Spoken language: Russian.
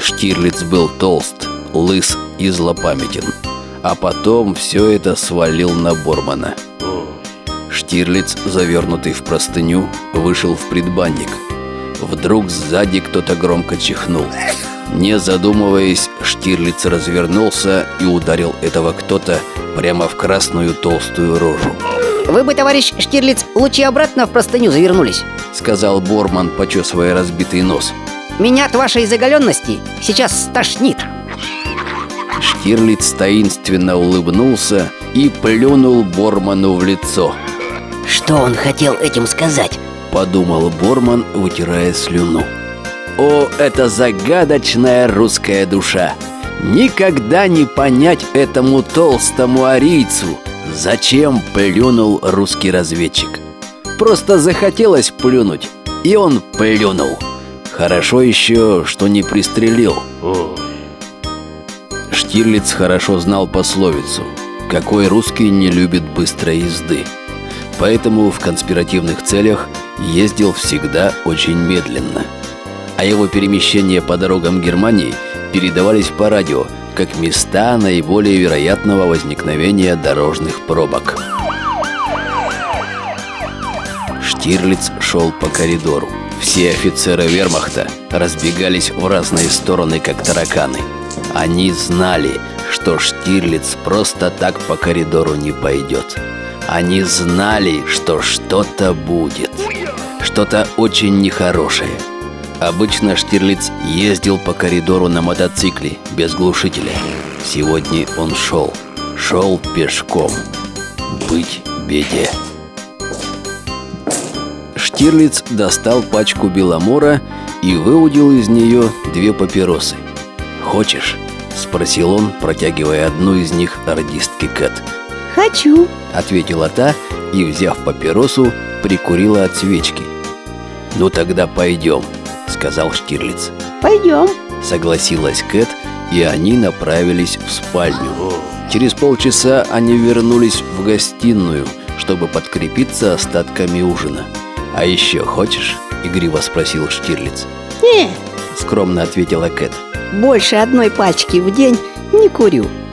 Штирлиц был толст, лыс и злопамятен. А потом все это свалил на Бормана. Штирлиц, завернутый в простыню, вышел в предбанник. Вдруг сзади кто-то громко чихнул. Не задумываясь, Штирлиц развернулся и ударил этого кто-то прямо в красную толстую рожу. «Вы бы, товарищ Штирлиц, лучше обратно в простыню завернулись», — сказал Борман, почесывая разбитый нос. «Меня от вашей заголенности сейчас стошнит». Штирлиц таинственно улыбнулся и плюнул Борману в лицо. «Что он хотел этим сказать?» — подумал Борман, вытирая слюну. О, это загадочная русская душа! Никогда не понять этому толстому арийцу, зачем плюнул русский разведчик. Просто захотелось плюнуть, и он плюнул. Хорошо еще, что не пристрелил. Штирлиц хорошо знал пословицу: «Какой русский не любит быстрой езды?». Поэтому в конспиративных целях ездил всегда очень медленно. А его перемещения по дорогам Германии передавались по радио как места наиболее вероятного возникновения дорожных пробок. Штирлиц шел по коридору. Все офицеры вермахта разбегались в разные стороны, как тараканы. Они знали, что Штирлиц просто так по коридору не пойдет. Они знали, что что-то будет. Что-то очень нехорошее. Обычно Штирлиц ездил по коридору на мотоцикле, без глушителя. Сегодня он шел пешком. Быть беде. Штирлиц достал пачку Беломора и выудил из нее 2 папиросы. «Хочешь?» — спросил он, протягивая одну из них радистке Кэт. «Хочу», — ответила та и, взяв папиросу, прикурила от свечки. «Ну тогда пойдем», — сказал Штирлиц. «Пойдем», — согласилась Кэт, и они направились в спальню. Через полчаса они вернулись в гостиную, чтобы подкрепиться остатками ужина. «А еще хочешь?» — игриво спросил Штирлиц. «Не», — скромно ответила Кэт. «больше одной пачки в день не курю».